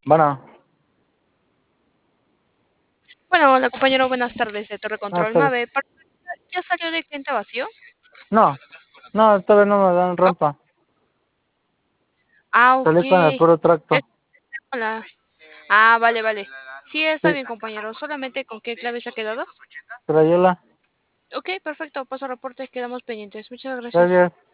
Bueno, Bueno, hola compañero, buenas tardes de Torre buenas Control tardes. 9. ¿Ya salió de cliente vacío? No, no, todavía no me dan ¿No? rampa. Ah, ok. Salí con el puro tracto. Hola. Ah, vale, vale. Sí, está Sí, bien, compañero. ¿Solamente con qué clave se ha quedado? Crayola. Ok, perfecto. Paso reporte, quedamos pendientes. Muchas gracias. Gracias.